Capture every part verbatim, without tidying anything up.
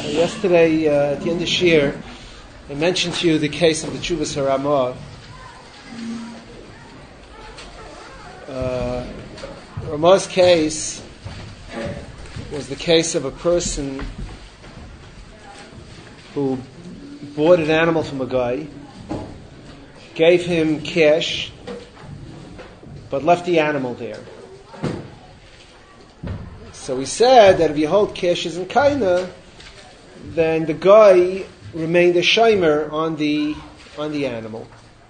Yesterday, uh, at the end of Shir, I mentioned to you the case of the Tshuvas HaRamah. Uh, Ramah's case was the case of a person who bought an animal from a guy, gave him cash, but left the animal there. So he said that if you hold cash as in kaina, then the guy remained a shimer on the on the animal.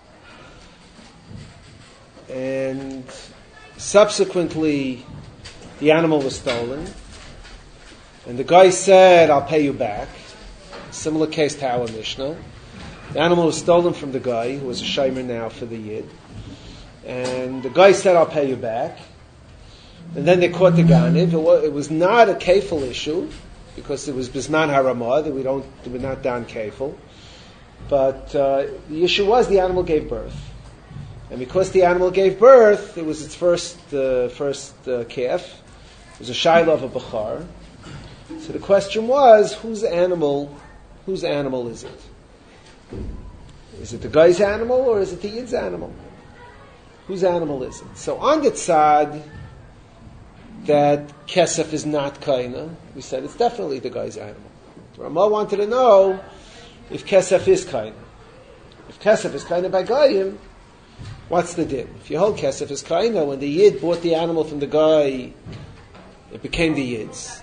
And subsequently, the animal was stolen. And the guy said, I'll pay you back. Similar case to our Mishnah. The animal was stolen from the guy, who was a shimer now for the Yid. And the guy said, I'll pay you back. And then they caught the Ganiv. It was, it was not a kefil issue, because it was Bisman HaRamah, that we don't, we're not down kefil. But uh, the issue was the animal gave birth. And because the animal gave birth, it was its first uh, first uh, calf. It was a shiloh of a bachar. So the question was, whose animal, whose animal is it? Is it the guy's animal or is it the Yid's animal? Whose animal is it? So on the tzad that kesef is not kaina, we said it's definitely the guy's animal. Ramah wanted to know if kesef is kaina. If kesef is kaina by gayim, what's the din? If you hold kesef is kaina, when the Yid bought the animal from the guy, it became the Yid's.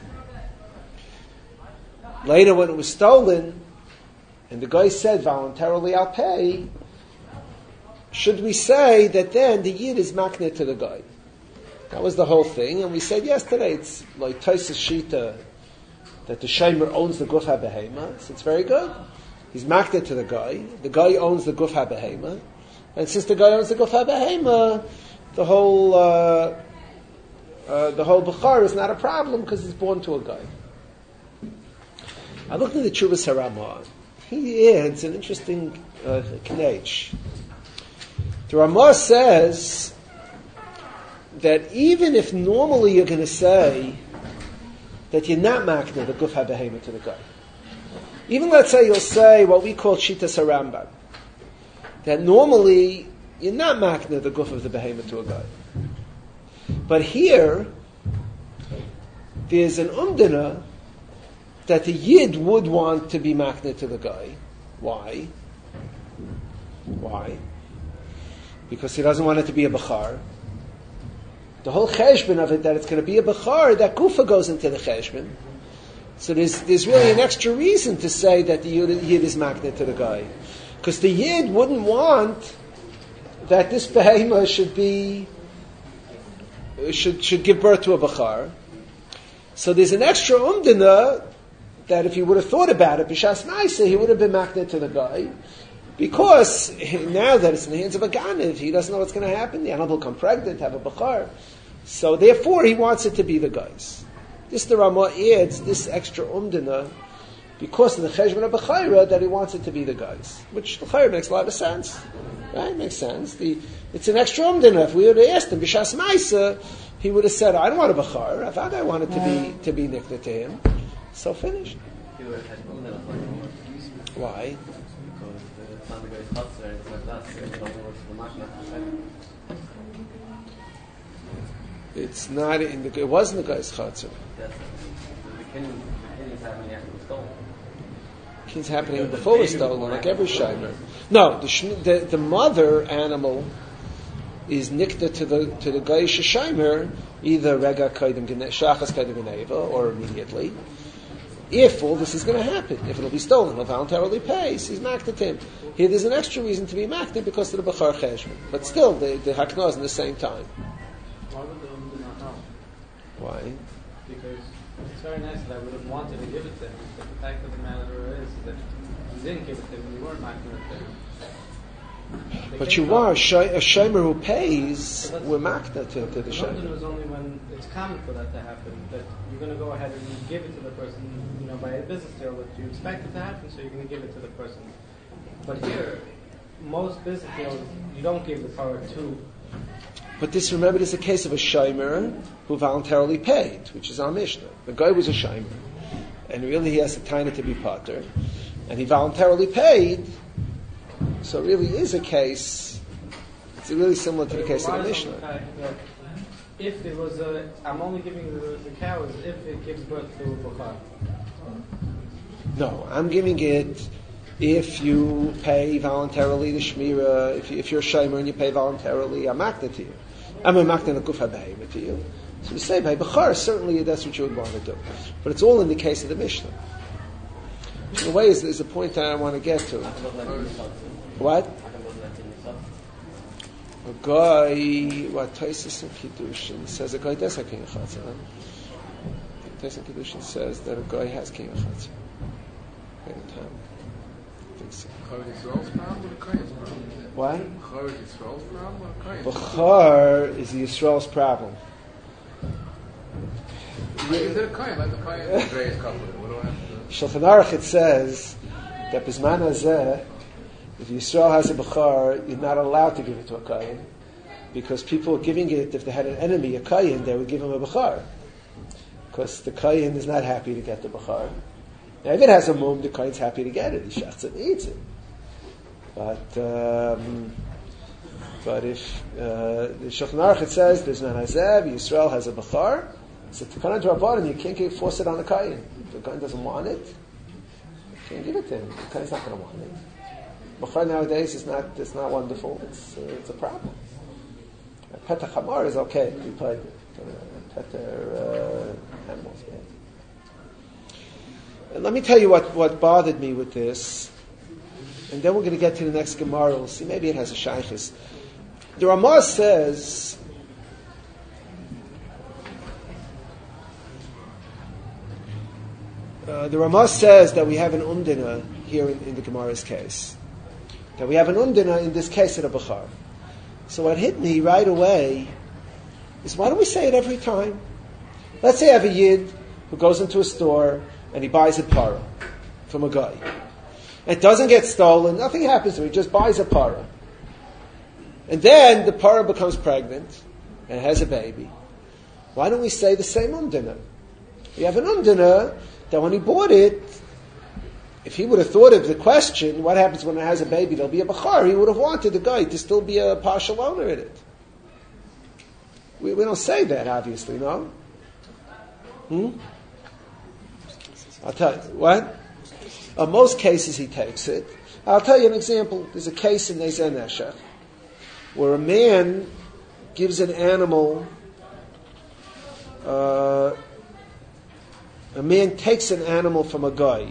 Later when it was stolen, and the guy said voluntarily I'll pay, should we say that then the Yid is makneh to the guy? That was the whole thing, and we said yesterday it's like Tosas Shita that the Shomer owns the Guf HaBehema, so it's very good. He's makneh to the guy. The guy owns the Guf HaBehema, and since the guy owns the Guf HaBehema, the whole uh, uh, the whole Bechar is not a problem because it's born to a guy. I looked at the Tshuvas HaRamah. He adds an interesting uh, knech. The Ramah says that even if normally you're going to say that you're not makneh the Guf HaBehema to the guy, even let's say you'll say what we call Shitas HaRambam, that normally you're not makneh the Guf of the Behema to a guy. But here, there's an umdana that the Yid would want to be makneh to the guy. Why? Why? Because he doesn't want it to be a bachar. The whole cheshbon of it, that it's going to be a bachar, that gufa goes into the cheshbon. So there's there's really an extra reason to say that the Yid, Yid is makneh to the guy. Because the Yid wouldn't want that this behema should be, should should give birth to a bachar. So there's an extra umdana that if he would have thought about it, b'shas ma'aseh, he would have been makneh to the guy. Because now that it's in the hands of a ganiv, he doesn't know what's going to happen. The animal will come pregnant, have a bachar. So therefore, he wants it to be the guy's. This the Ramah adds this extra umdana because of the cheshbon of b'chayra that he wants it to be the guy's, which b'chayra makes a lot of sense, right? Makes sense. The, it's an extra umdana. If we would have asked him b'shas ma'aseh, he would have said, "I don't want a bachar. I thought I wanted to be to be nikna to him." So finished. Why? It's not in the. It wasn't the guy's chatzor. It's happening before it was stolen, like every shimer. No, the, the the mother animal is nikta to the to the guy's shimer, either rega kaidim shachas kaidim geneva or immediately. If all this is going to happen, if it'll be stolen, he'll voluntarily pay, so he's makneh to him. Here there's an extra reason to be makneh because of the Bechar Cheshbon. But still, the, the Haknah is in the same time. Why would the Umd not know? Why? Because it's very nice that I would have wanted to give it to him, but the fact of the matter is that you didn't give it to him, you weren't makneh to him. But you are, a shomer who pays, we're makneh to, to the shomer. The was only when it's common for that to happen, that you're going to go ahead and you give it to the person, you know, by a business deal that you expect it to happen, so you're going to give it to the person. But here, most business deals, you don't give the power to. But this, remember, this is a case of a shomer who voluntarily paid, which is our Mishnah. The guy was a shomer. and really he has a tiny to be potter, and he voluntarily paid, so it really is a case, it's really similar to the case of the Mishnah. If it was a, I'm only giving the, the cow as if it gives birth to a Bukhar. No, I'm giving it if you pay voluntarily the Shmira, if, you, if you're a Shomer and you pay voluntarily, I'm makna to you. I'm a makna Gufa Behema to you. So we say, by Bukhar, certainly that's what you would want to do. But it's all in the case of the Mishnah. In a way, is, is the point that I want to get to. What? A guy, what Taisus and Kiddushin says a guy does have King Achatza. Taisus and Kiddushin says that a guy has King Achatza. I think so. What? Bukhar is the Yisrael's problem. Is it a kohen? Like the kohen is Andreas couple. What do I have to do? Shulchan Aruch it says that Bisman Hazeh, if Yisrael has a Bukhar, you're not allowed to give it to a kohen, because people are giving it, if they had an enemy, a kohen, they would give him a Bukhar, because the kohen is not happy to get the Bukhar. Now, if it has a mum, the kohen's happy to get it. He shachs it and eats it. But um, but if uh, the Shulchan Aruch it says there's an Hazeh, Yisrael has a Bukhar, so to come to our bottom, you can't force it on the kohen. If the kohen doesn't want it, you can't give it to him. The kohen's not going to want it. Bukhar nowadays is not it's not wonderful. It's uh, it's a problem. Petah Chamar is okay. We played uh, Petah uh, animals. And let me tell you what, what bothered me with this, and then we're going to get to the next Gemara. We'll see. Maybe it has a shaykhis. The Ramah says uh, the Ramah says that we have an umdina here in, in the Gemara's case. That we have an umdina in this case at a Bukhar. So what hit me right away is, why don't we say it every time? Let's say I have a yid who goes into a store and he buys a para from a guy. It doesn't get stolen, nothing happens to him, he just buys a para. And then the para becomes pregnant and has a baby. Why don't we say the same umdina? We have an umdina that when he bought it, if he would have thought of the question, what happens when it has a baby, there'll be a Bukhar, he would have wanted the guy to still be a partial owner in it. We, we don't say that, obviously, no? Hmm? I'll tell you. What? In most cases, he takes it. I'll tell you an example. There's a case in Nezer Neshech where a man gives an animal, uh, a man takes an animal from a guy.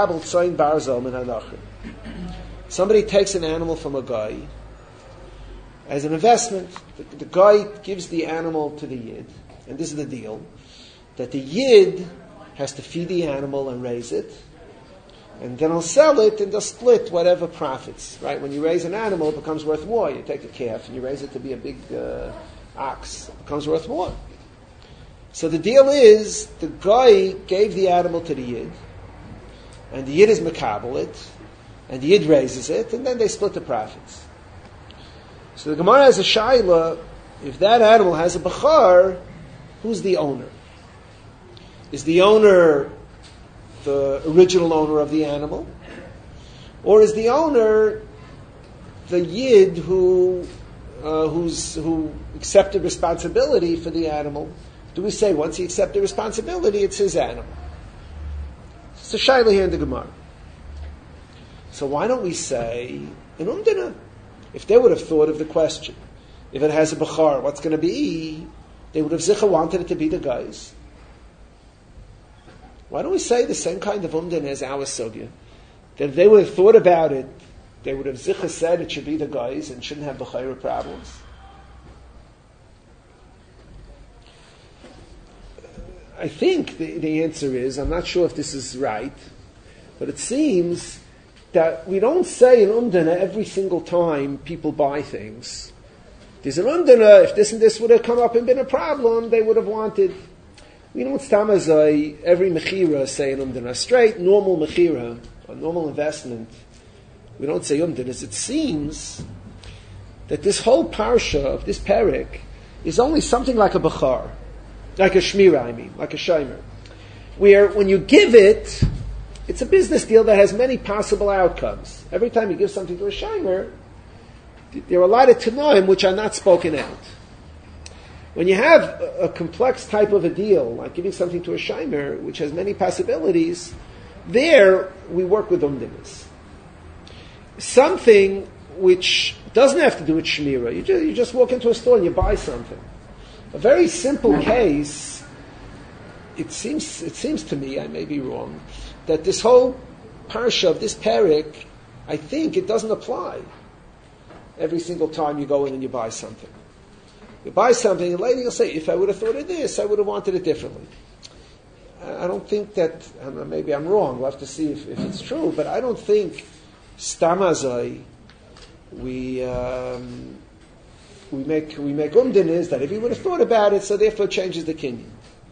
Somebody takes an animal from a guy as an investment. The, the guy gives the animal to the yid, and this is the deal, that the yid has to feed the animal and raise it, and then he'll sell it and they'll split whatever profits. Right? When you raise an animal, it becomes worth more. You take a calf and you raise it to be a big uh, ox. It becomes worth more. So the deal is, the guy gave the animal to the yid, and the yid is makabel it, and the yid raises it, and then they split the profits. So the Gemara has a shaila, if that animal has a Bukhar, who's the owner? Is the owner the original owner of the animal? Or is the owner the yid who, uh, who's, who accepted responsibility for the animal? Do we say once he accepted responsibility, it's his animal? It's a shaila here in the Gemara. So why don't we say an umdina? If they would have thought of the question, if it has a Bukhar, what's going to be? They would have zicha wanted it to be the guys. Why don't we say the same kind of umdina as our sugya? That if they would have thought about it, they would have zicha said it should be the guys and shouldn't have Bukhara problems. I think the, the answer is, I'm not sure if this is right, but it seems that we don't say an umdana every single time people buy things. There's an umdana, if this and this would have come up and been a problem, they would have wanted. We don't stamazai every mechira say an umdana. Straight, normal mechira, a normal investment, we don't say umdanas. It seems that this whole parsha of this parak is only something like a Bukhar. Like a shmira, I mean, like a shomer. where when you give it, it's a business deal that has many possible outcomes. Every time you give something to a shimer, there are a lot of tanoim which are not spoken out. When you have a, a complex type of a deal, like giving something to a shimer, which has many possibilities, there we work with umdinas. Something which doesn't have to do with shmira, you just, you just walk into a store and you buy something. A very simple case, it seems it seems to me, I may be wrong, that this whole parsha of this parak, I think it doesn't apply every single time you go in and you buy something. You buy something, and later you'll say, if I would have thought of this, I would have wanted it differently. I don't think that, maybe I'm wrong, we'll have to see if, if it's true, but I don't think stamazai, we um, we make we make umdin is that if he would have thought about it, so therefore it changes the kinyan.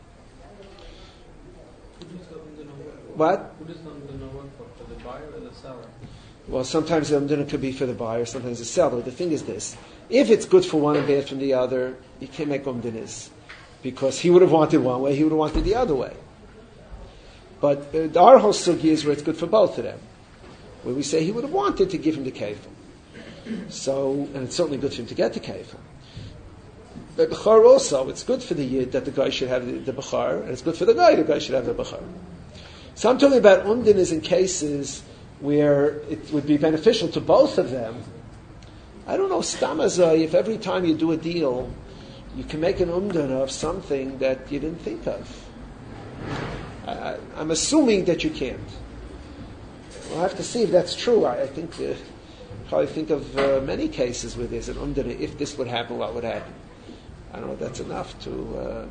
What? Who does the umdin work for? For the buyer or the seller? Well, sometimes the umdin could be for the buyer, sometimes the seller. The thing is this: if it's good for one and bad from the other, you can't make umdinas, because he would have wanted one way, he would have wanted the other way. But uh, our whole sugi is where it's good for both of them, where we say he would have wanted to give him the kefil. So, and it's certainly good for him to get the kefil. But bechar also, it's good for the yid that the guy should have the, the bechar, and it's good for the guy the guy should have the bechar. So I'm talking about umdinas in cases where it would be beneficial to both of them. I don't know, stamazai, if every time you do a deal, you can make an umdana of something that you didn't think of. I, I'm assuming that you can't. We'll have to see if that's true. I, I think, uh, probably think of uh, many cases where there's an umdana. If this would happen, what would happen? I don't know if that's enough to... Um,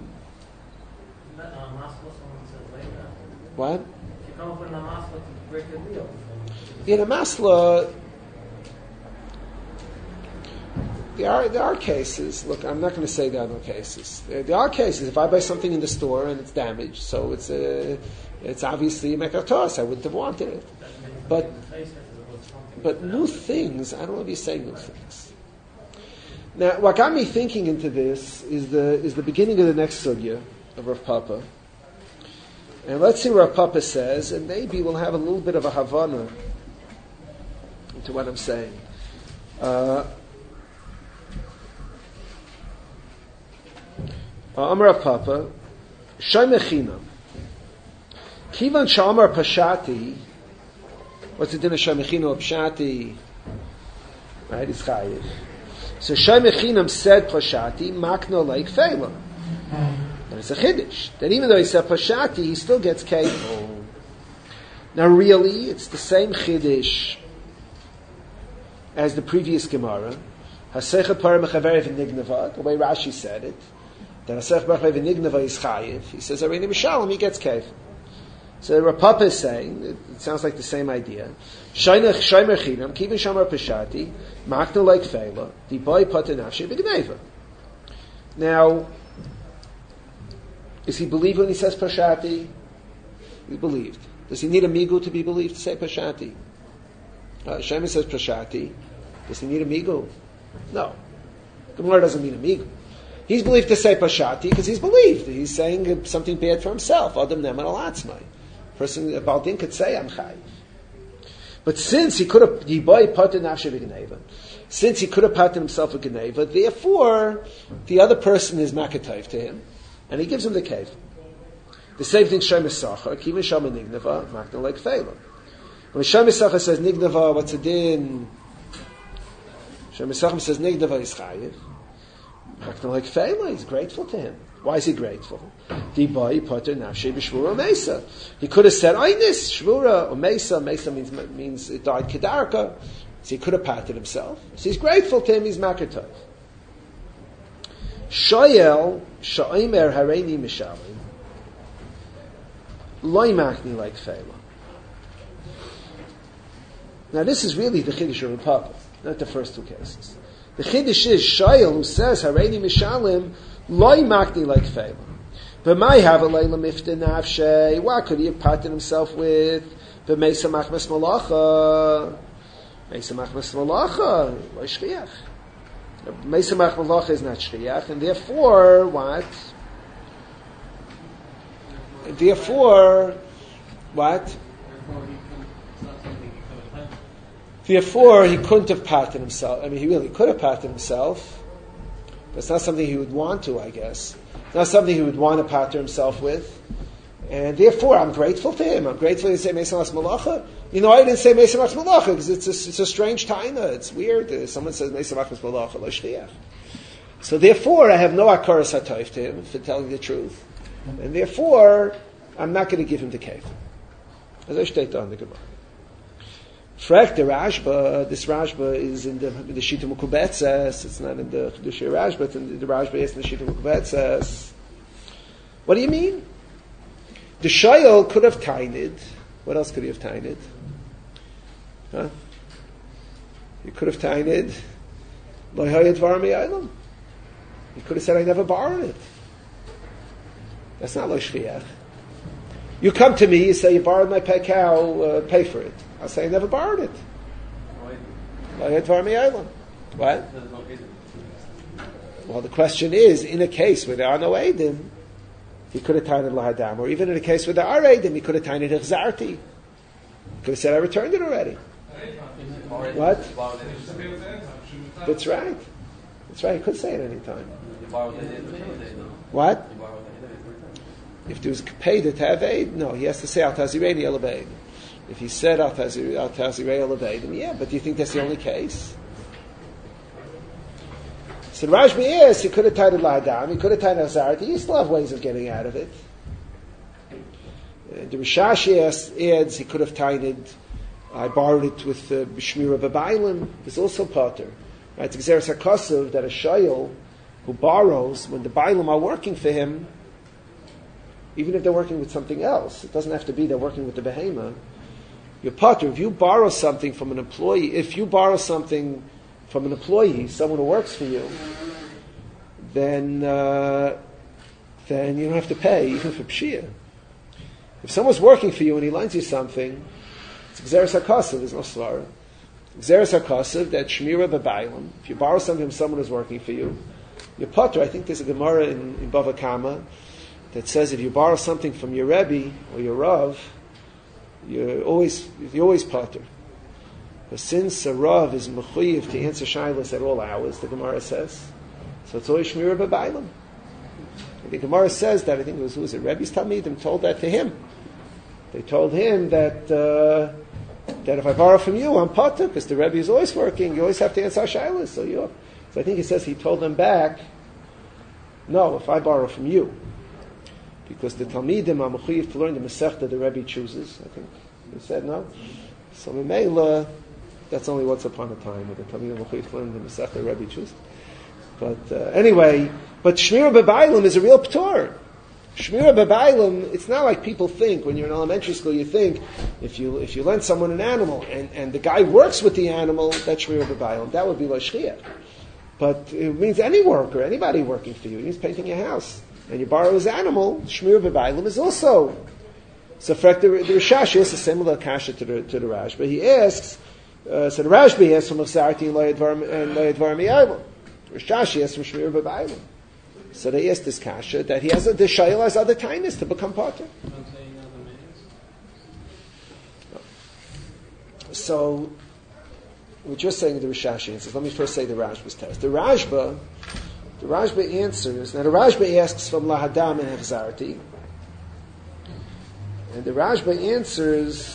what? If you come up with an amasla to break the deal. In a masla, there are, there are cases, look, I'm not going to say there are no cases. There, there are cases, if I buy something in the store and it's damaged, so it's a, it's obviously a mekatos, I wouldn't have wanted it. But, but new things, I don't know if you say new things. Now, what got me thinking into this is the, is the beginning of the next sugya of Rav Papa. And let's see what Rav Papa says, and maybe we'll have a little bit of a Havana into what I'm saying. Uh, Amar Rav Papa, Shaymechinam. Kivan Shamar Pashati. What's the din of Shaymechinam or Pashati? Right, it's chayiv. So Shaymechinam said Pashati, Makno like Fela. But it's a chiddush. That even though he said Pashati, he still gets kefil. Now really, it's the same chiddush as the previous Gemara. Hasecha Parah Mechaverev Nignava, the way Rashi said it. That Hasecha Parah Nignava is chayiv. He says, Areini Mishalom, he gets kefil. So Rav Papa is saying, it, it sounds like the same idea. Shaynech Shaymer Chinam, Kivin Shamar Pashati, Makna like Fela, the boy Patanafshi B'Gneva. Now, is he believed when he says Pashati? He believed. Does he need a migu to be believed to say Pashati? Uh, Shaymer says Pashati. Does he need a migu? No. Gemara doesn't mean a migu. He's believed to say Pashati because he's believed. He's saying something bad for himself. Adam Neman Alatzmai. Person, a Baldin could say, I'm chayiv. But since he could have, since he could have patted himself with Geneva, therefore, the other person is makatayv to him, and he gives him the cave. The same thing, Shem Esachar, Kivin Shama Nignava, Makna like Fela. When Shem Esachar says Nignava, what's a din? Shem Esachar says Nignava is chayiv. Makna like Fela, he's grateful to him. Why is he grateful? He could have said, Einis, Shvura, or Mesa. Mesa means, means it died Kedarka. So he could have patted himself. So he's grateful to him, he's Makatov. Shoyel, Shoimer Hareini Mishalim, Loi Makni like Fela. Now this is really the Chiddush of Papa, not the first two cases. The Chiddush is Shoyel, who says Hareini Mishalim, Loi Makni like Fela. But my have a Leila Mifta Nafshe, what could he have patted himself with? But Mesa Machmas Malacha. Mesa Machmas Malacha, Loi Shriach. Mesa Machmas Malacha is not Shriach, and therefore, what? Therefore, what? Therefore, he couldn't have patented himself. I mean, he really could have patented himself, but it's not something he would want to, I guess. It's not something he would want to pattern himself with. And therefore, I'm grateful to him. I'm grateful to say Meisam Las Malacha. You know, I didn't say Meisam Las Malacha because it's a, it's a strange taina. It's weird. Uh, someone says Meisam Las Malacha, Lo Shliach. So therefore, I have no akaras hatoif to him for telling the truth. And therefore, I'm not going to give him the kef. As I state on the Gemara. Frek the Rashba, this Rashba is in the, in the Shita Mukubetzes. It's not in the Chedushei Rashba, but in the, the Rashba is in the Shita Mukubetzes. What do you mean? The Shayol could have tainted. What else could he have tainted? Huh? He could have tainted. Lo hayad var mi'aylam. He could have said, I never borrowed it. That's not lo shliach. You come to me, you say, you borrowed my pay cow, uh, pay for it. I'll say, I never borrowed it. Lo hayad var mi'aylam. What? Well, the question is, in a case where there are no Eidim, he could have tainted lahadam, or even in a case where there are Eidim, he could have tainted hechzarti. He could have said, I returned it already. What? That's right. That's right. He could say it any time. What? If there was paid to have aid, no, he has to say al tazirei elabeid. If he said al tazirei elabeid, then yeah. But do you think that's the only case? So Rashbi is, he could have tied it lahadam, he could have tied it hazarati, he still have ways of getting out of it. Uh, the Rishashi adds, he could have tied it, I borrowed it with uh, B'shmira B'bailim, there's also potter. Right? It's Gzeres HaKosav that a shayil who borrows, when the Bailim are working for him, even if they're working with something else, it doesn't have to be they're working with the Behema, your potter, if you borrow something from an employee, if you borrow something from an employee, someone who works for you, then uh, then you don't have to pay, even for pshia. If someone's working for you and he lends you something, it's Gzeres HaKosav, there's no svara. Gzeres HaKosav, that Shmira B'Bailam, if you borrow something from someone who's working for you, your potter, I think there's a Gemara in, in Bava Kama that says if you borrow something from your Rebbe or your Rav, you're always, you're always potter. But since a Rav is mechuyev to answer shaylas at all hours, the Gemara says, so it's always Shmira B'Bailam. The Gemara says that, I think it was, who was it, Rebbe's Talmidim told that to him. They told him that uh, that if I borrow from you, I'm potter, because the Rebbe is always working, you always have to answer shaylas. So, you, so I think he says he told them back, no, if I borrow from you, because the Talmidim are mechuyev to learn the Masechta the Rebbe chooses, I think he said no. So Memela, that's only once upon a time with the Talmidim Mechuyev learning the Masechta the Rebbe chooses. But uh, anyway, but Shmira B'Bailam is a real p'tor. Shmira B'Bailam, it's not like people think when you're in elementary school. You think if you if you lend someone an animal and, and the guy works with the animal, that's Shmira B'Bailam. That would be lo shliach. But it means any worker, anybody working for you. He's painting your house, and you borrow his animal. Shmira B'Bailam is also. So, for the, the Rishashi is a similar kasha to the to the Rash, but he asks. Uh, so the Rashbi asks from Chzarti and Lo Yadvar Mi'aylam. Rishashi asks from Shmira B'Bailam. So they asked this kasha that he has a, the shayil has other tainas to become potter. So we're just saying the Rishashi answers. Let me first say the Rashba's test. The Rashba, the Rashba answers. Now the Rashba asks from Lahadam and Chzarti, and the Rashba answers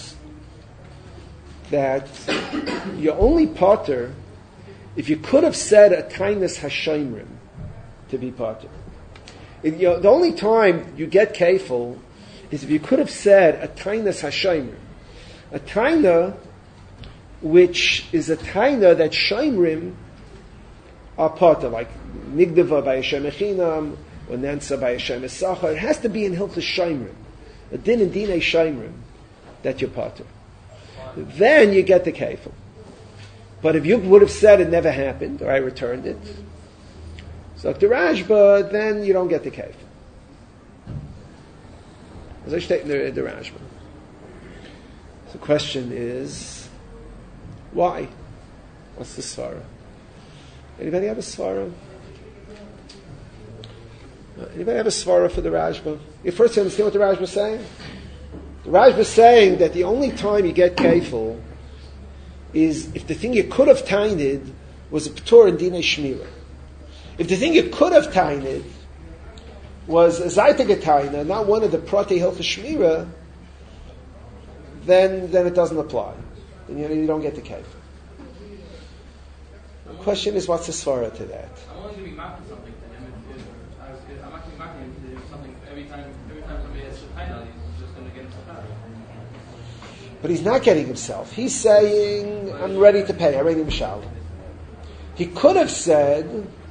that you're only potter if you could have said a tainus hashayimrim to be potter. If, you know, the only time you get kefil is if you could have said a tainus hashayimrim, a taina which is a taina that shayimrim are potter, like nigdava by Hashem echinam or nansa by Hashem esachar. It has to be in hilchos shayimrim, a din and dinei shayimrim that you're potter. Then you get the kefil. But if you would have said it never happened, or I returned it, so if the Rashba, then you don't get the kefil. As I state in the, the Rashba. The question is, why? What's the svara? Anybody have a svara? Anybody have a svara for the Rashba? You first understand what the Rashba is saying? The Rashba is saying that the only time you get kefil is if the thing you could have tainted was a p'tur in dinei shmira. If the thing you could have tainted was a zaytig taina, not one of the protei hilchos shmira, then then it doesn't apply. Then you, you don't get the kefil. The question is, what's the svara to that? I'm only going to be marking something to him. If, if, I was, if, I'm not going to be marking him to do something every time. Every time somebody has a taina, he's just going to get himself out. But he's not getting himself. He's saying, I'm ready to pay. I'm ready to mishal. He could have said,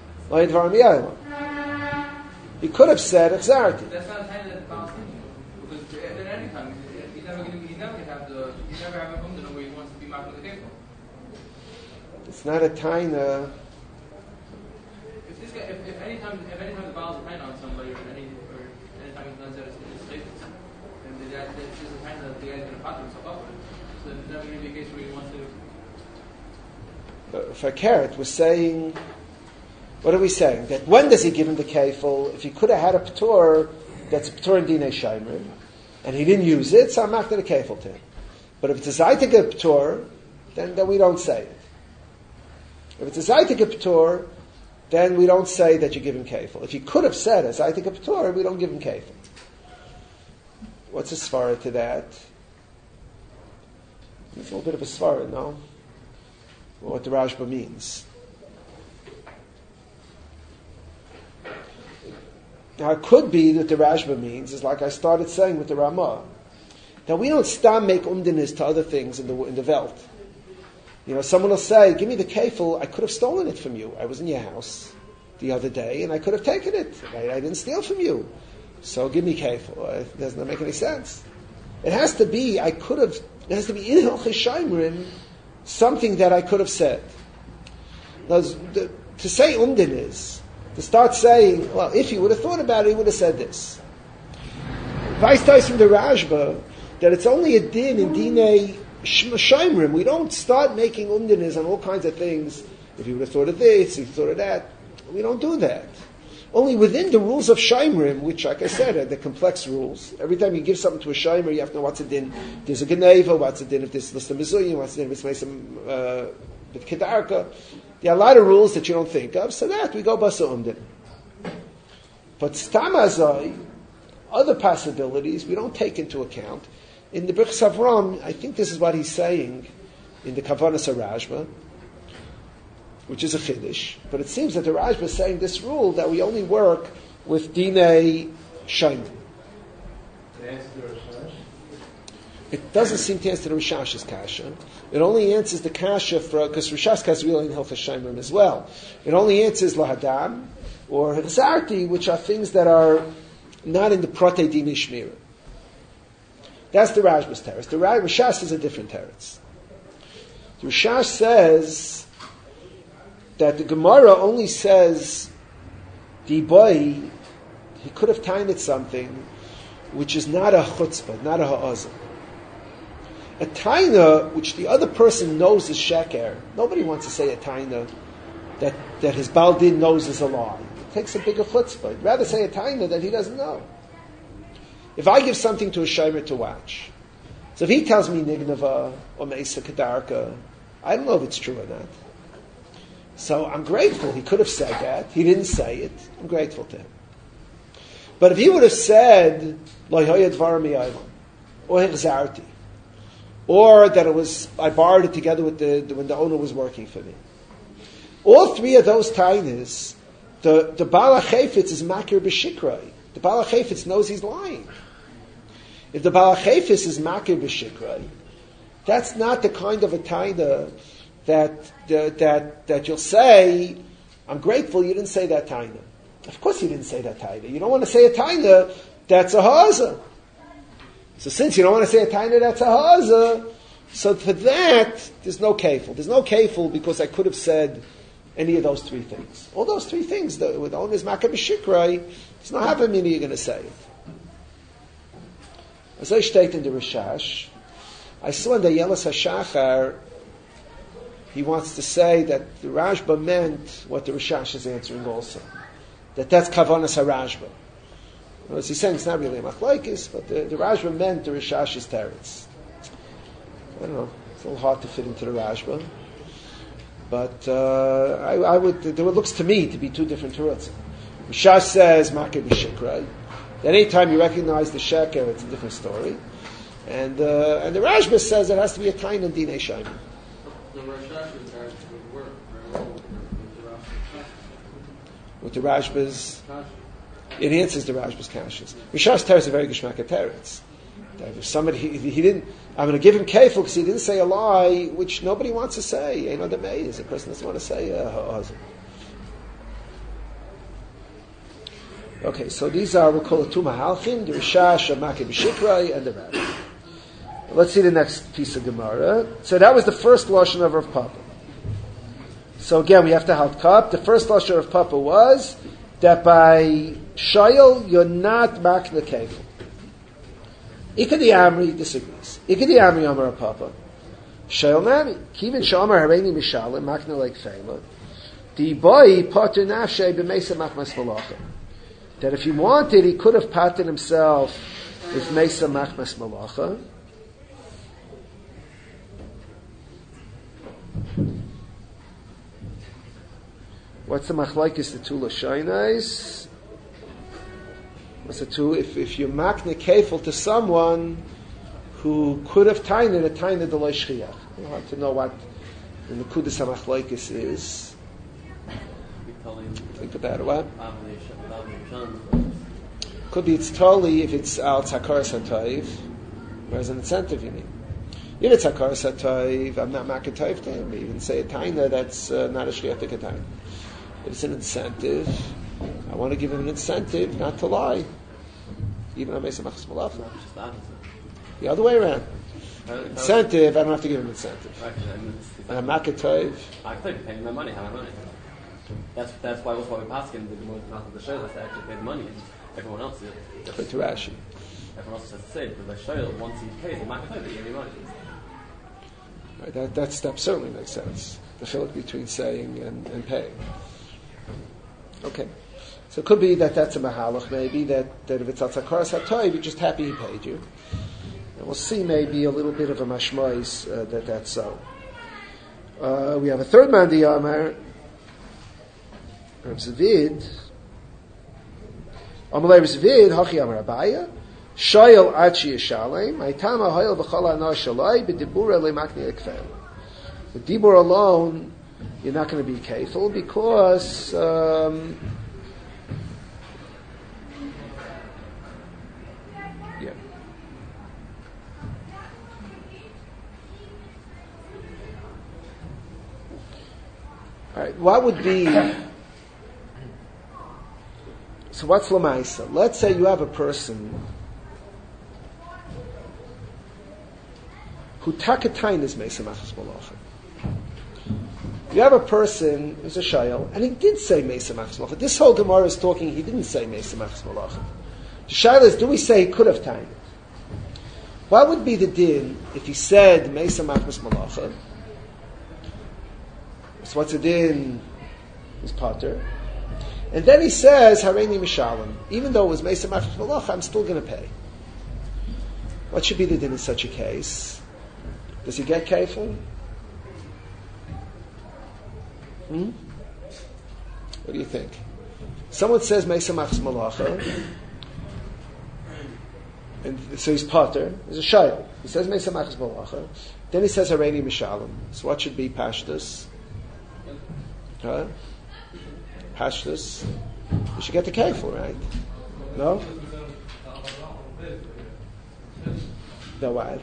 he could have said, Exarti. That's not a taina that the Palestinian. Because at any time, he's never going to, he's never going to have the, he's never have a kumdana where he wants to be marking the kefil. It's not a taina. If this guy, if, if any time, if any time the Baal is a taina on somebody, or any, or any time he's done that, it's statements, and that that's just a taina that the guy's going to pot himself up with. So there's never going to be a case where he wants to. If a carrot was saying, what are we saying? That when does he give him the kefil? If he could have had a p'tur, that's a p'tur in dinei shaymer, and he didn't use it, so I'm not going to kefil to him. But if it's a zaytig p'tur, then, then we don't say it. If it's a zaytig p'tur, then we don't say that you give him kefil. If he could have said a zaytig p'tur, we don't give him kefil. What's a svara to that? It's a little bit of a svara, no? What the Rashba means. Now it could be that the Rashba means is like I started saying with the Ramah, that we don't stop make umdinis to other things in the in the Welt. You know, someone will say, "Give me the kefil. I could have stolen it from you. I was in your house the other day, and I could have taken it. I, I didn't steal from you, so give me kefil." It doesn't make any sense. It has to be. I could have. It has to be in hilchos shaymerim, something that I could have said. Now, the, to say umdin is to start saying, well, if he would have thought about it, he would have said this. Vice ties from the Rashba that it's only a din in dinei shaymerim. We don't start making umdinas on all kinds of things. If he would have thought of this, if he thought of that, we don't do that. Only within the rules of shaymerim, which, like I said, are the complex rules. Every time you give something to a shaymer, you have to know what's a din. There's a geneva, what's a din if this is the mezuyim, what's a din if it's some uh, with kedarka. There are a lot of rules that you don't think of, so that we go basa umdin. But stamazai, other possibilities, we don't take into account. In the Birchas Avram, I think this is what he's saying in the Kavanas Rashba, which is a chiddush, but it seems that the Rashba is saying this rule that we only work with dinei shaymer. It doesn't seem to answer the Rishash's kasha. It only answers the kasha for because Rishash's kasha is really in hilchos shaymer as well. It only answers lahadam or hezarti, which are things that are not in the protei dinei shmira. That's the Rashba's teretz. The Rishash is a different teretz. The Rishash says that the Gemara only says the boy he could have tainted something which is not a chutzpah, not a ha'azah. A taina which the other person knows is sheker. Nobody wants to say a taina that, that his baldin knows is a lie. It takes a bigger chutzpah. He'd rather say a taina that he doesn't know. If I give something to a shaymer to watch, so if he tells me nignava or meisa kedarka, I don't know if it's true or not. So I'm grateful. He could have said that. He didn't say it. I'm grateful to him. But if he would have said, or hechzarti, or that it was, I borrowed it together with the, the when the owner was working for me. All three of those tainas, the, the Baal HaChefetz is makir b'shikrei. The Baal HaChefetz knows he's lying. If the Baal HaChefetz is makir b'shikrei, that's not the kind of a taina that that that you'll say, I'm grateful you didn't say that taina. Of course you didn't say that taina. You don't want to say a taina that's a ha'azah. So since you don't want to say a taina that's a ha'azah, so for that, there's no kefil. There's no kefil because I could have said any of those three things. All those three things, the, with the owner's makar b'shikrei, it's not happening you're going to say it. As I state in the Rishash, I saw in the Yelas HaShachar, he wants to say that the Rashba meant what the Rishash is answering also. that that's Kavanas HaRashba. As he's saying, it's not really a machlaikis, but the, the Rashba meant the Rishash's teretz. I don't know, it's a little hard to fit into the Rashba. But uh, I, I would, there looks to me to be two different teretz. Rishash says, Makeh b'shikra. Anytime you recognize the sheker, it's a different story. And uh, and the Rashba says it has to be a tain and dinei shayim. The Rashash would work very well with the With the Rashba's, it answers the Rashba's kashas. Rishash teretz is a very geshmak teretz. If somebody he, he didn't, I'm going to give him kefil because he didn't say a lie, which nobody wants to say. You know, the maze, a person doesn't want to say uh, ha'azim. Okay, so these are, we'll call it two mahalchim, the Rishash, Makeh b'shikra, and the Rashba. Let's see the next piece of Gemara. So that was the first lashon of Rav Papa. So again, we have to halt cup. The first lashon of Papa was that by shayil you're not makna kefil. Ikadi Amri disagrees. Ikadi Amri Amar Rav Papa. Shayil nami kivin shamar hareini mishalim makna like fela. Di boy pater nafshay b'meisa machmas malacha. That if he wanted, he could have patented himself with meisa machmas malacha. What's the machlaikis, the two lashainais? What's the two? If if you're makne kefil to someone who could have tained a tained the loishchiach, you have to know what the nekudas hamachlaikis is. Think about it. What? Could be it's totally if it's al tzakaras hatayv, whereas an incentive you need. If it's hakaras hatayv, I'm not makatayv to him. Even say a taina that's uh, not a shliach to taina. It's an incentive. I want to give him an incentive not to lie. Even on Mesa Machas Malacha. The other way around. Incentive, I don't have to give him incentive. And I'm not Makatayv. I could pay my money, have my money. That's that's why that's why we pass him the most part of the show, that's to actually pay the money, and everyone else is. But to Rashi. Everyone else has to say, because the show, once he pays, the Makatayv, they give me money. Right, that, that step certainly makes sense. The chiluk between saying and, and paying. Okay. So it could be that that's a mahalach, maybe, that, that if it's atzakaras hatoy, you're just happy he paid you. And we'll see maybe a little bit of a mashmois uh, that that's so. Uh, we have a third man, the Yamar, Rav Zavid. Amalei Rav Zavid, Hachi Amar Abaya, Shayel Achi Yishalem, Aitama Hayel B'chal Anar Shalai, B'dibura Le'makni Ekfel. With Dibur alone, you're not going to be careful because um, yeah. All right, what would be so what's Lamaisa? Let's say you have a person who takatain is Mesa Machas Malacha. You have a person who's a shayel, and he did say Mesa Machas Malacha. This whole Gemara is talking, he didn't say Mesa Machas Malacha. The shayel is, do we say he could have tained it? What would be the din if he said Mesa Machas Malacha? So what's the din? His pater. And then he says, Hareini Mishalim. Even though it was Mesa Machas Malacha, I'm still going to pay. What should be the din in such a case? Does he get kefil? Hmm? What do you think? Someone says Mesa Machas Malacha, and so he's pater. He's a shayel. He says Mesa Machas Malacha. Then he says Hareini Mishalim. So what should be pashtus? Huh? Pashtus. You should get the kefil, right? No. No what?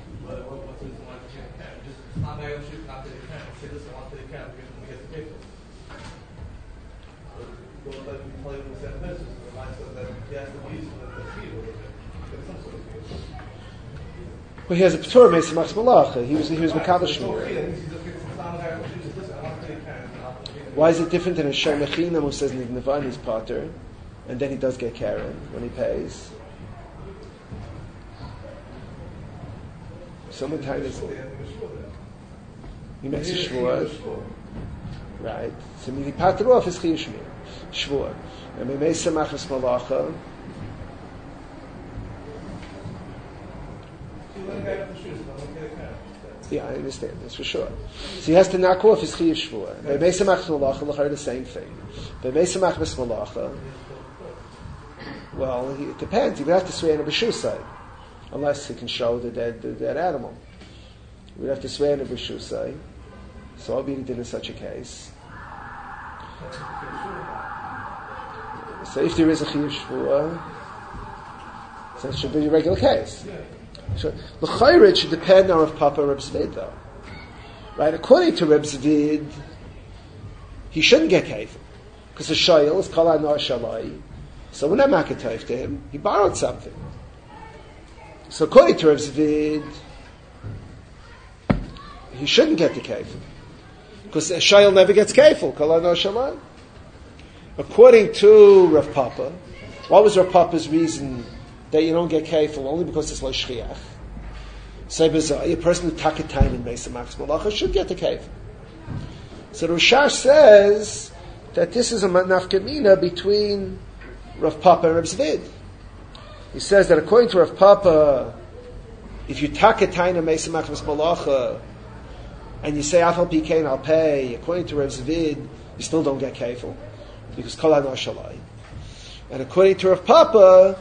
Well, he has a P'tur Mesa Machas Malacha. He was he was Mekadosh Shmir. Why is it different than a Shem Mechinam who says Nivnevan is Pater, and then he does get Karen when he pays? Someone time is he makes a shvur. Right? So meaning pater off is chiyuv shvua. And we may samach malacha. Yeah, I understand this for sure. So he has to knock off his chiyuv shvua. They may samach malacha, l'chayr the same thing. They may samach malacha. Well, he, it depends. He would have to swear in a b'shusay, unless he can show the dead, the dead animal. We'd have to swear in a b'shusay. So I'll be did in such a case. So if there is a chiyuv shvua, so it should be a regular case. So the chayrit should depend on Rav Papa Reb Zvid, though. Right? According to Reb Zvid, he shouldn't get kafel because the shayil is kol anar shalai. So we're not makatayv to him. He borrowed something. So according to Reb Zvid, he shouldn't get the kafel because a shayil never gets kafel. Kol anar shalai. According to Rav Papa, what was Rav Papa's reason that you don't get kafel? Only because it's lo shchiach. So a person who takatayim in Mesa Max Malacha should get the kafel. So the Rishash says that this is a nafkamina between Rav Papa and Rav Zvid. He says that according to Rav Papa, if you takatayim in Mesa Max Malacha and you say Afal Pikein I'll pay, according to Rav Zvid, you still don't get kafel. Because kol anar shalai. And according to Rav Papa,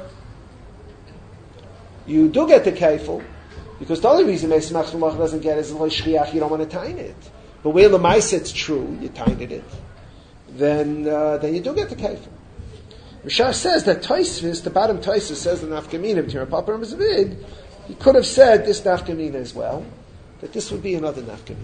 you do get the kafel, because the only reason Meis Mach Malacha doesn't get it is lo shchiach, you don't want to tine it. But where l'maisa it's true, you tined it, then uh, then you do get the kafel. Rishash says that Tosfos, the bottom Tosfos says the nafkamina between Rav Papa and Rav Zvid, he could have said this nafkamina as well, that this would be another nafkamina.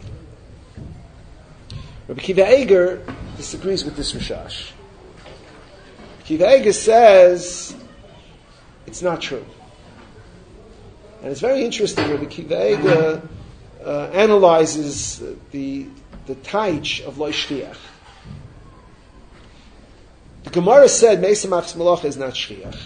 Rabbi Kiva Eger disagrees with this Rishash. Kiva Eger says it's not true. And it's very interesting. Rabbi Kiva Eger uh, analyzes the the taich of lo shchiach. The Gemara said Meisa Machs Malacha is not shchiach.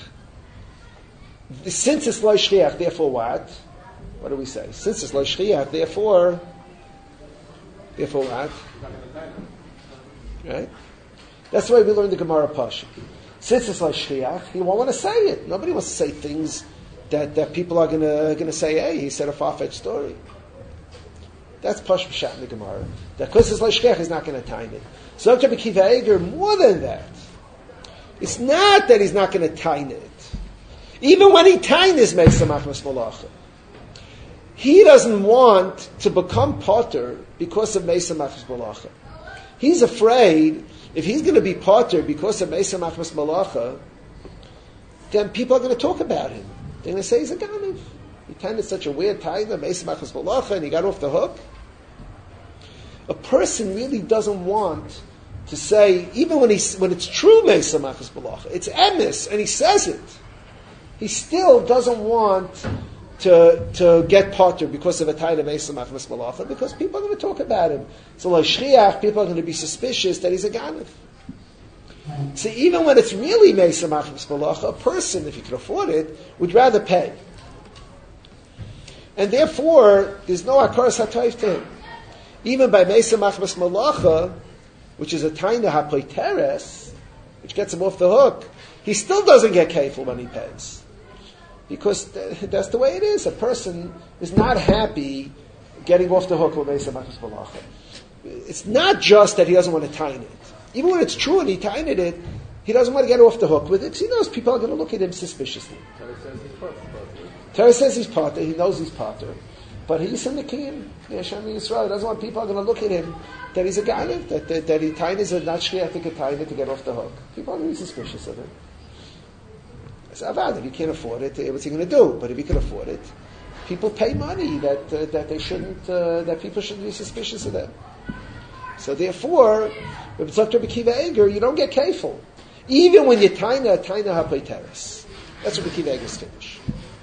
Since it's lo shchiach, therefore what? What do we say? Since it's lo shchiach, therefore, therefore what? Right? That's the way we learn the Gemara Pasha. Since it's like shchiach, he won't want to say it. Nobody wants to say things that, that people are going to going to say, hey, he said a far-fetched story. That's Pash Pshat in the Gemara. That because it's like shchiach, he's not going to time it. So Rabbi Kiva Eger, more than that, it's not that he's not going to time it. Even when he time this Meisa Machmas Malacha, he doesn't want to become potter because of Meisa Machmas Malacha. He's afraid if he's going to be potter because of Meisa Machmas Malacha, then people are going to talk about him. They're going to say he's a ganav. He tended such a weird time, Meisa Machmas Malacha, and he got off the hook. A person really doesn't want to say, even when he's when it's true Meisa Machmas Malacha, it's emes, and he says it. He still doesn't want to to get potter because of a time of Meisa Machmas Malacha, because people are going to talk about him. So like shchiach, people are going to be suspicious that he's a ganav. So even when it's really Meisa Machmas Malacha, a person, if he can afford it, would rather pay. And therefore, there's no akaras hatayv to him. Even by Meisa Machmas Malacha, which is a taina hapoiteres, which gets him off the hook, he still doesn't get kafel when he pays. Because that's the way it is. A person is not happy getting off the hook with Meisa Machmas Malacha. It's not just that he doesn't want to tine it. Even when it's true and he tined it, he doesn't want to get off the hook with it because he knows people are going to look at him suspiciously. Torah says he's potter. He knows he's potter. But he's in the king. Yeshem Yisrael. He doesn't want people are going to look at him that he's a ganav, that, that, that he tined is a not shchiach to tine it to get off the hook. People are going to be suspicious of him. It's avad. If he can't afford it, what's he going to do? But if he can afford it, people pay money that uh, that they shouldn't, uh, that people shouldn't be suspicious of them. So therefore, if it's up to Rabbi Kiva Eger, you don't get kafel, even when you taina taina hapoiteres. That's Rabbi Kiva Eger's finish.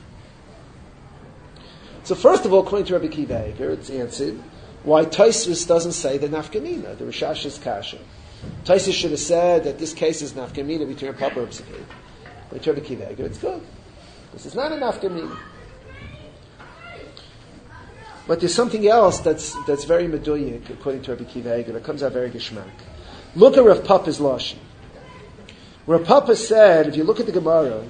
So first of all, according to Rabbi Kiva Eger, it's answered why Tosfos doesn't say the nafkamina, the Rishash's kasha. Tosfos should have said that this case is nafkamina between Papa and Zvid. When Rabbi Kiva Eger, it's good. This is not a nafkamina. But there's something else that's that's very meduyic, according to Rabbi Kiva Eger, that comes out very geschmack. Look at Rav Papa's lashon. Rav Papa said, if you look at the Gemara,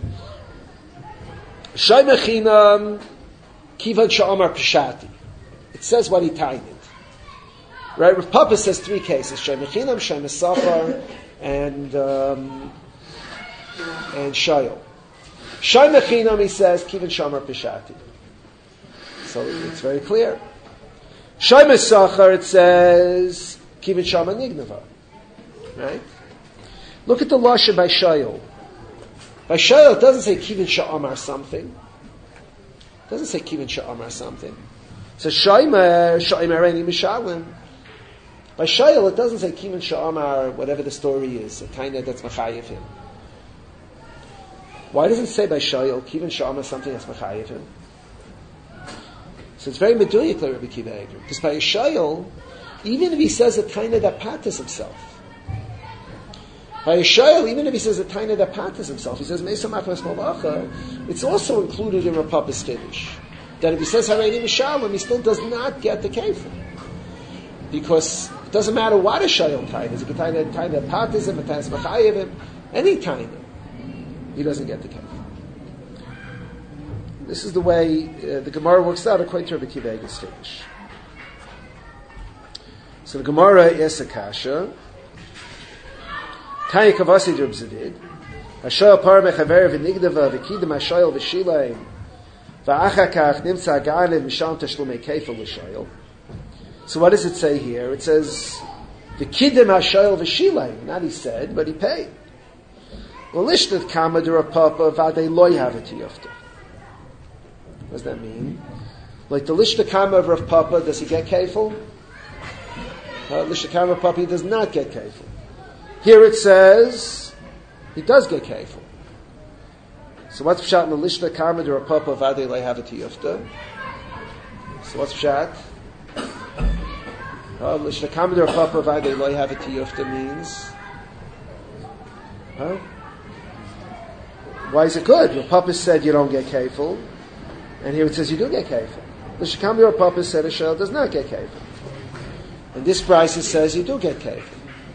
Shay Mechinam Kivad Sha'amar Peshati. It says what he tied it. Right? Rav Papa says three cases: Shay Mechinam, Shay Mesachar, and um, and Shayol. Shay Mechinam, he says, Kivad Sha'amar Peshati. So it's very clear. Shay Mesachar, it says Kivad Sha'amar Nignava. Right? Look at the lashon by Shayol. By Shayol, it doesn't say Kivin Sha'amar something. It doesn't say Kivin Sha'amar something. It says Shaimer, Shaimer Eni Mishalim. By Shayol, it doesn't say Kivin Sha'amar, whatever the story is, a kind that's Machayev him. Why does it say by Shayol, Kivin Sha'amar something that's Machayev him? So it's very meduyik, like Rabbi Kiva Eger. Because by Shayol, even if he says a kind that patas himself, by Yeshayel, even if he says a tiny that patas himself, he says Mesa Machmas Malacha, it's also included in Rav Papa's Kiddush. That if he says Hareini Mishalim, he still does not get the kefir. Because it doesn't matter what a Shayel tiny is, if a tiny that patas him, a tiny Machayev him, any tiny, he doesn't get the kefir. This is the way uh, the Gemara works out according to Rabbi Kiva Eger's Kiddush. So the Gemara is a kasha. Tanya Kavasi Reb Zavid, Hashayel Par Mechaver v'Nigdava v'Kidem Hashayel v'Shilayim v'Achakach Nimtza Ga'alev Misham Tashlumei Kefil l'Shayel. So what does it say here? It says v'Kidem Hashayel v'Shilayim. Not he said, but he paid. Well, Lishtat Kama de Rav Papa v'Adei Loy Havati. What does that mean? Like the Lishtat Kama of Rav Papa, does he get Kefil? Uh, Lishtat Kama of Papa, he does not get Kefil. Here it says he does get kefil. So what's pshat in the lishna karma de Rav Papa v'adei lehavati yufta? So what's pshat? Uh, lishna karma de Rav Papa v'adei lehavati yufta means, huh? Why is it good? Rav Papa said you don't get kefil, and here it says you do get kefil. Lishna karma de Rav Papa said a shell does not get kefil, and this price says you do get kefil.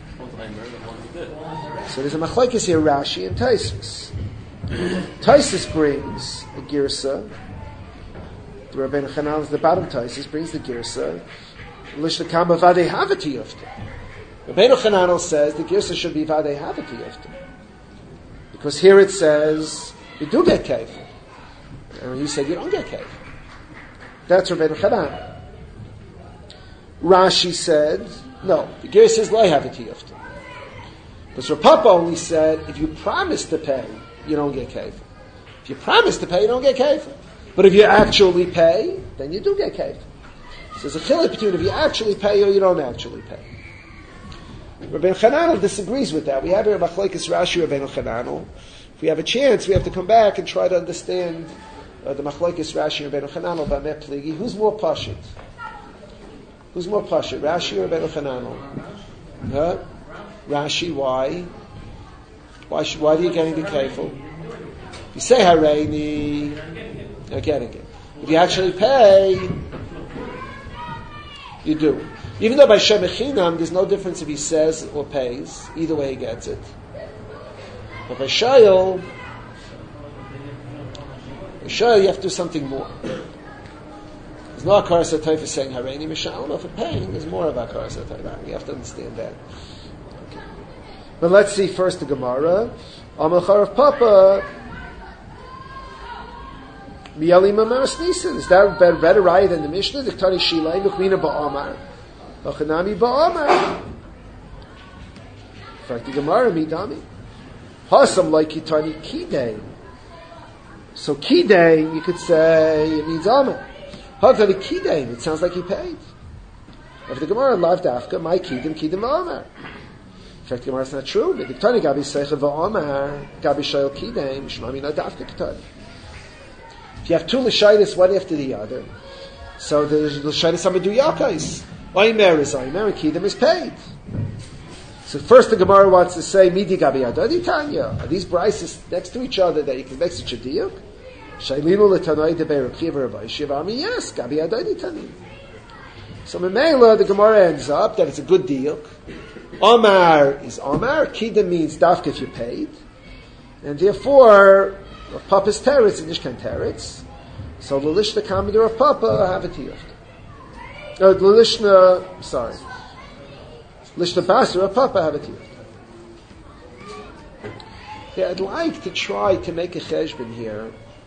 So there's a machlekes here, Rashi and Taisus. Taisus brings a girsa. The Rabbeinu Chananel, the bottom Taisus, brings the girsa. Lishna kama vadei havati yufta. Rabbeinu Chananel says the girsa should be vadei havati yufta, because here it says you do get kefil, and you said you don't get kefil. That's Rabbeinu Chananel. Rashi said no. The girsa is lo havati yufta. Because Rav Papa only said, if you promise to pay, you don't get kefil. If you promise to pay, you don't get kefil. But if you actually pay, then you do get kefil. So there's a chiluk between if you actually pay or you don't actually pay. Rabbeinu Chananel disagrees with that. We have here machlekes Rashi Rabbeinu Chananel. If we have a chance, we have to come back and try to understand uh, the machlekes Rashi Rabbeinu Chananel by Meh Pligi. Who's more pashut? Who's more pashut, Rashi or Rabbeinu Chananel? Huh? Rashi, why? Why, should, why are you getting the kefil? If you say hareini, you're getting it. If you actually pay, you do. Even though by Shem Echinam, there's no difference if he says or pays. Either way he gets it. But by Shayol, by Shayol you have to do something more. There's no Akaras HaTayf saying hareini Mishalim. If it's paying, there's more of Akaras HaTayf. You have to understand that. But let's see first the Gemara. Amalchar of Papa. Miyalim Amaras Nisan. Is that better, better right than the Mishnah? The Tani Shilai, Nuchmina Ba'amar. Lachanami Ba'amar. In fact, the Gemara, Midami. Hasam like Kitani Kidain. So Kidain, you could say, it means Amar. Havali Kidain, it sounds like he paid. If the Gemara loved Dafka, my Kidim, Kidim Amar. In fact, the Gemara is not true. But the Ketani Gabi Seicha v'Amar Gabi Shayel Kidaim Shmami not Dafka Ketani. If you have two l'shayis, one after the other, so the l'shayis amadu yakais. Oimer is Oimer and Kidim is paid. So first the Gemara wants to say Midi Gabi Adadi Tanya. Are these brises next to each other that you can make such a diuk? Shailinu l'tanoi debei Reb Chiva Reb Ashi V'ami, yes, Gabi Adoni Tanim. So Memela, the Gemara ends up that it's a good deal. Omar is Omar. Kida means dafka if you paid. And therefore, Rav Papa's teretz and Ishkan teretz. So Lelishna Kamid Rav Papa have it here. No, Lelishna, sorry. Lishna Basra Rav Papa have it here. Yeah, I'd like to try to make a cheshbon here.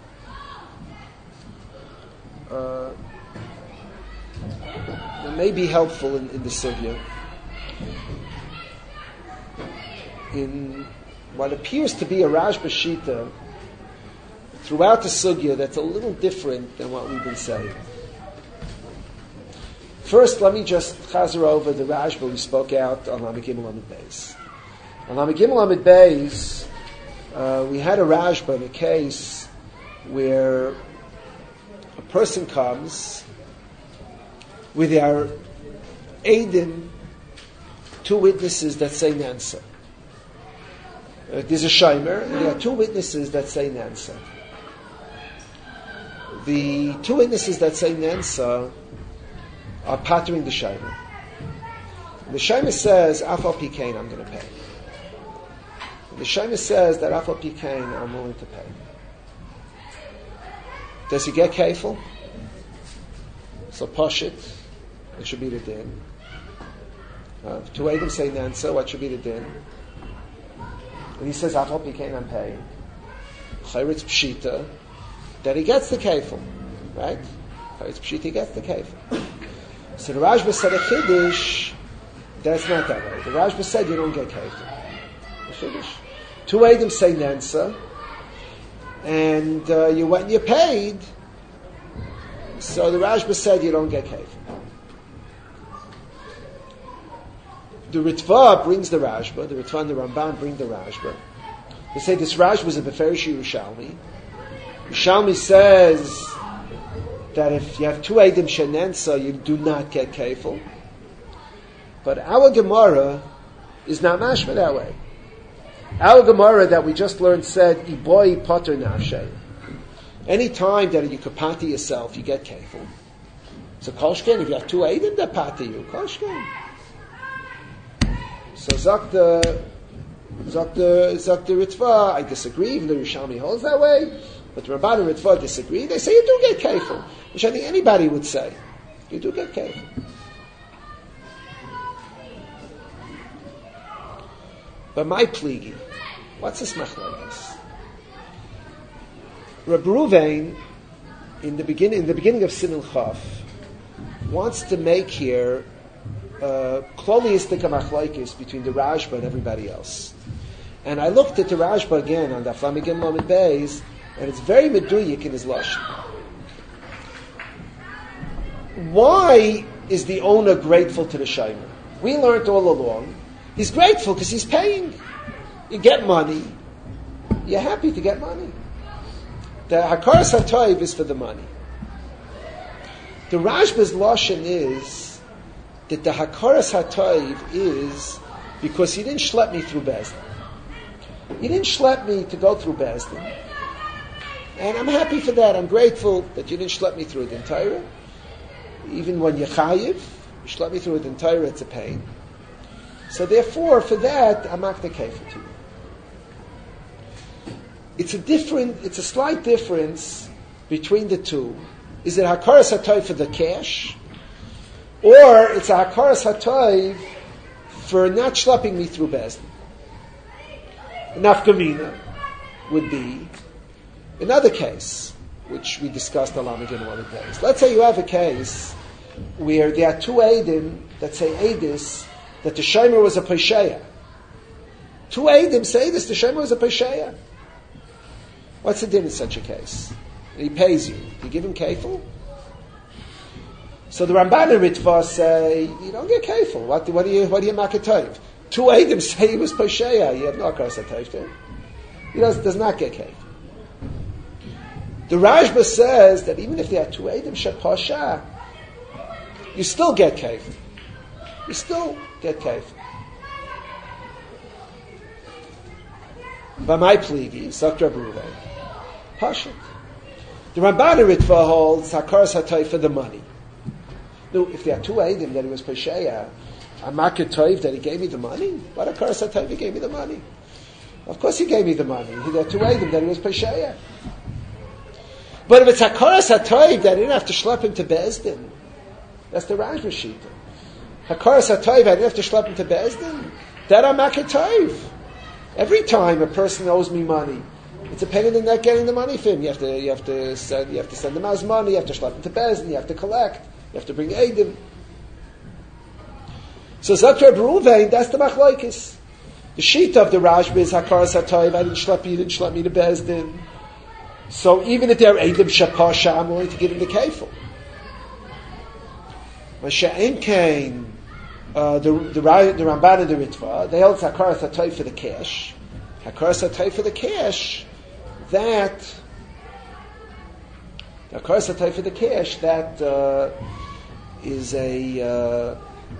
Uh, that may be helpful in, in the sugya. In what appears to be a Rashba Shita throughout the sugya that's a little different than what we've been saying. First, let me just chazer over the Rashba we spoke out on Lamed Gimel Lamed Beis. On Lamed Gimel Lamed Beis, uh, we had a Rashba in a case where a person comes with our Eidim, two witnesses that say Nansa. Uh, there's a Shimer, and there are two witnesses that say Nansa. The two witnesses that say Nansa are pattering the Shimer. The Shimer says, Afal Pikain, I'm going to pay. The Shimer says that Afal Pikain, I'm willing to pay. Does he get kefil? So Pashit, it should be the din. Uh, two Eidim say Nansa, what should be the din? And he says, Afal Pikain, I'm paying. Chayritz Pshita, that he gets the kefil, right? Chayritz Pshita, he gets the kefil. So the Rashba said a Chiddush, that's not that way. The Rashba said you don't get kefil. A Chiddush. Two Eidim say Nansa, and uh, you went and you paid, so the Rashba said you don't get kefil. The Ritva brings the Rashba, the Ritva and the Ramban bring the Rashba. They say this Rashba is a Beferish Yerushalmi. Yerushalmi says that if you have two Eidim Shenensa, you do not get kefil. But our Gemara is not mashma that way. Our Gemara that we just learned said, Iboi Potter Nafshay. Any time that you could pati yourself, you get kefil. So Kolshken, if you have two Eidim that pati you, Kolshken. So Zak the Zak the Zak the Ritva, I disagree, even though Yerushalmi holds that way, but the Ramban and Ritva disagree. They say you do get kefil, which I think anybody would say. You do get kefil. But my pligi, what's this machlokes? Reb Ruvain, in the beginning, in the beginning of Siman Chaf, wants to make here kloliistic uh, machlokes between the Rashba and everybody else. And I looked at the Rashba again on the Lamed Gimel Lamed Beis, and it's very meduyik in his lashon. Why is the owner grateful to the Shaimer? We learned all along. He's grateful because he's paying. You get money. You're happy to get money. The Hakaras HaToiv is for the money. The Rashba's lashon is that the Hakaras HaToiv is because he didn't schlep me through Bezdin. He didn't schlep me to go through Bezdin. And I'm happy for that. I'm grateful that you didn't schlep me through it entire. Even when you're chayiv, you schlep me through it entire, it's a pain. So therefore, for that, I'm not the kefil to you. It's a different, it's a slight difference between the two. Is it Hakaras HaToiv for the cash? Or it's a Hakaras HaToiv for not schlepping me through Bezdin. Nafkamina would be another case, which we discussed a lot in one of the days. Let's say you have a case where there are two Eidim that say Eidis that the Shomer was a Pesheya. Two Eidim say this, the Shomer was a Pesheya. What's the din in such a case? And he pays you. Do you give him kefil? So the Ramban and Ritva say, you don't get kefil. What, what do you, what do you make a toiv? Two Eidim say he was Pesheya. You have no Hakaras HaToiv to him. He does, does not get kefil. The Rashba says that even if there are two Eidim Shepasha, you still get kefil. You still get kefil. By my pligi, Zakra Bruve, Pashit. The Ramban Ritva holds Hakaras HaToiv for the money. No, if there are two Eidim that he was Pesheya, a Makir Toiv that he gave me the money, what Hakaras HaToiv he gave me the money? Of course he gave me the money. There are two Eidim that he was Pesheya. But if it's Hakaras HaToiv that I didn't have to schlep him to Bezdin, that's the Rajma Shita. Hakaras HaToiv I didn't have to schlep him to Bezdin, that I'm Makir Toiv. Every time a person owes me money, it's a pain in the neck getting the money for him. You have to, you have to send, you have to send him out money. You have to schlep him to Bezdin. You have to collect. You have to bring Eidim. So Zakar Beruvain, that's the Machlaikis. The sheet of the Rajba is Hakaras HaToiv. I didn't schlep you, didn't schlep me to Bezdin. So even if they're Eidim Shakasha, I'm willing to give him the kefil. Masha'im Kain, uh, the the the Ramban and the Ritva, they held Hakaras HaToiv for the cash. Hakaras HaToiv for the cash. That Hakaras HaToiv for the cash. That uh, is a uh,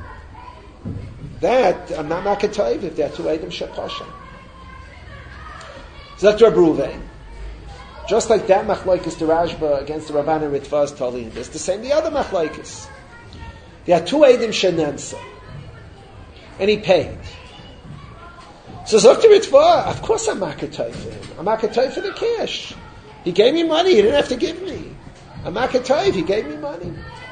that I'm not Makir Toiv if they're two Eidim Shakasha. Zakar Beruvain. Just like that machlokes the Rashba against the Rabban and Ritva is totally in this. The same the other machlokes. There are two Eidim Shenensa. And he paid. So Zok the Ritva, of course I'm Makir Toiv for him. I'm Makir Toiv for the cash. He gave me money, he didn't have to give me. I'm Makir Toiv, he gave me money.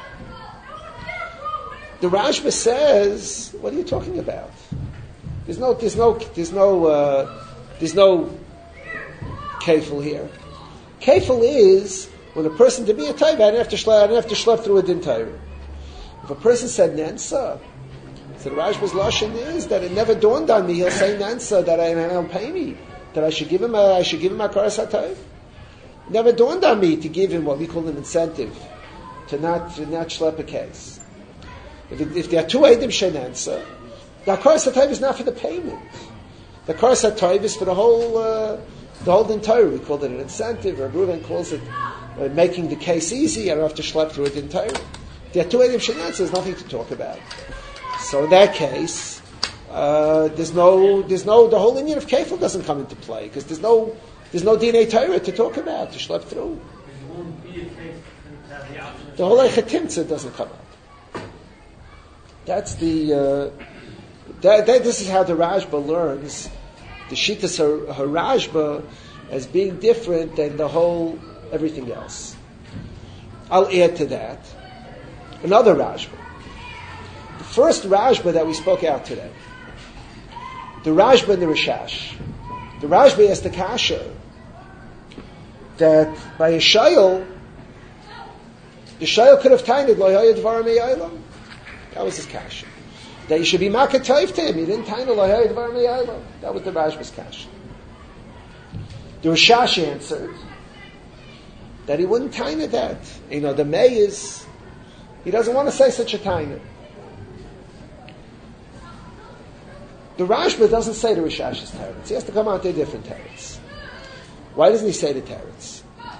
The Rashba says, what are you talking about? There's no, there's no, there's no, uh, there's no kefil here. Kefil is when a person to be a taiva, I didn't have to schlep, I didn't have to schlep through a din Torah. If a person said Nensa, so the Rashba's lashon is that it never dawned on me. He'll say Nensa that I don't pay me, that I should give him a, I should give him a Hakaras HaToiv. It never dawned on me to give him what we call an incentive to not to not schlep a case. If, it, if there are two Eidim Shenensa, the Hakaras HaToiv is not for the payment. The Hakaras HaToiv is for the whole. Uh, The whole din Torah, we called it an incentive, or Reuven calls it uh, making the case easy. I don't have to schlep through a din Torah. There are two Eidim Shenensa, there's nothing to talk about. So in that case, uh, there's no, there's no, the whole Indian of kefil doesn't come into play, because there's no, there's no D N A Torah to talk about, to schlep through. The whole Eichatimtza doesn't come up. That's the, uh, that, that, this is how the Rashba learns the Shittas HaRashba as being different than the whole everything else. I'll add to that another Rashba. The first Rashba that we spoke out today, the Rashba and the Rishash. The Rashba asked the Kasha that by a Shayel, the Shayel could have tainted Lo Hayad Dvarim Eilam. That was his Kasha. That you should be Makir Toiv to him. He didn't taina Lo Hayad Dvarim Eilam. That was the Rashba's Kasha. The Rishash answered that he wouldn't taina that. You know, the May is, he doesn't want to say such a taina. The Rashba doesn't say the Rishash's teretz. He has to come out to different teretz. Why doesn't he say the teretz?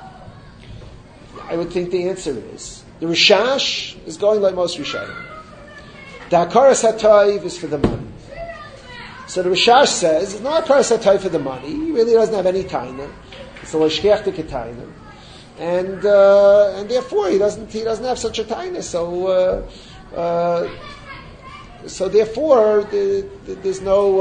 I would think the answer is the Rishash is going like most Rishayim. The Hakaras HaToiv is for the money. So the Rishash says it's not Hakaras HaToiv for the money. He really doesn't have any taina. It's a l'shkeach to taina, and uh, and therefore he doesn't he doesn't have such a taina. So uh, uh, so therefore the, the, there's no.